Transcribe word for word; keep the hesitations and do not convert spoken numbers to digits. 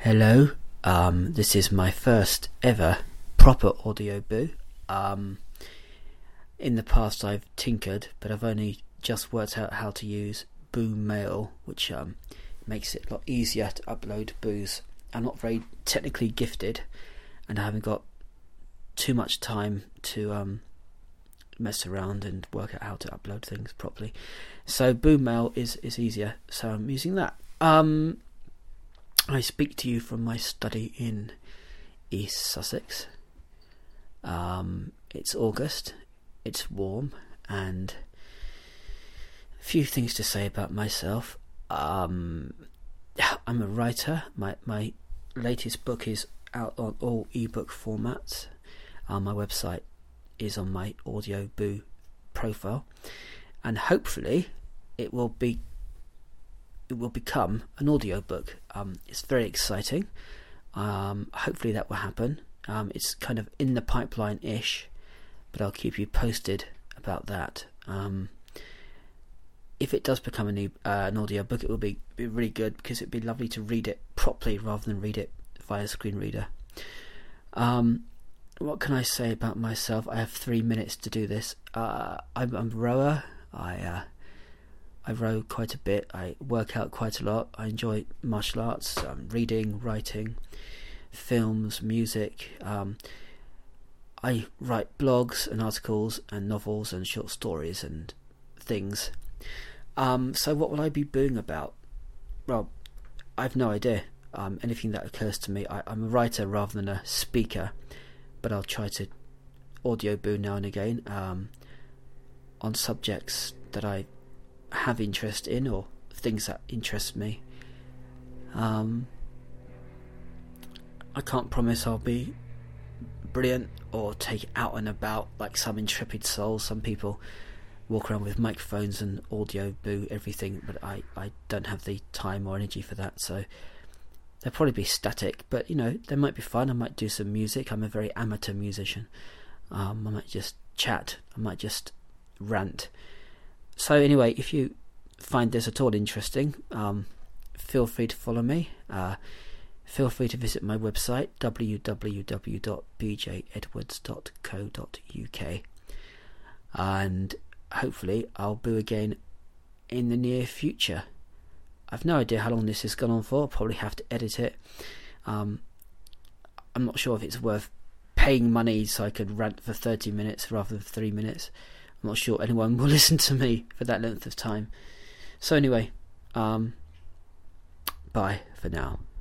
Hello, um, this is my first ever proper audio boo. Um, in the past I've tinkered, but I've only just worked out how to use Boo Mail, which um, makes it a lot easier to upload boos. I'm not very technically gifted, and I haven't got too much time to um, mess around and work out how to upload things properly. So Boo Mail is, is easier, so I'm using that. Um, I speak to you from my study in East Sussex. Um, it's August, it's warm, and a few things to say about myself. Um, I'm a writer. My my latest book is out on all ebook formats. Uh, my website is on my Audio Boo profile, and hopefully it will be it will become an audiobook. Um, it's very exciting. Um, hopefully that will happen. Um, it's kind of in the pipeline-ish, but I'll keep you posted about that. Um, if it does become an, e- uh, an audiobook, it will be, be really good, because it would be lovely to read it properly rather than read it via screen reader. Um, what can I say about myself? I have three minutes to do this. Uh, I'm, I'm a rower. I uh, I row quite a bit. I work out quite a lot. I enjoy martial arts, um, reading, writing, films, music. Um, I write blogs and articles and novels and short stories and things. Um, so what will I be booing about? Well, I've no idea. Um, anything that occurs to me. I, I'm a writer rather than a speaker, but I'll try to audio boo now and again um, on subjects that I have interest in, or things that interest me. Um, I can't promise I'll be brilliant or take it out and about like some intrepid souls. Some people walk around with microphones and audio boo everything, but I, I don't have the time or energy for that, so they'll probably be static, but you know, they might be fun. I might do some music. I'm a very amateur musician. Um, I might just chat. I might just rant. So anyway, if you find this at all interesting, um, feel free to follow me. Uh, feel free to visit my website, w w w dot b j edwards dot co dot u k, and hopefully I'll boo again in the near future. I've no idea how long this has gone on for. I'll probably have to edit it. Um, I'm not sure if it's worth paying money so I could rant for thirty minutes rather than three minutes. I'm not sure anyone will listen to me for that length of time. So anyway, um, bye for now.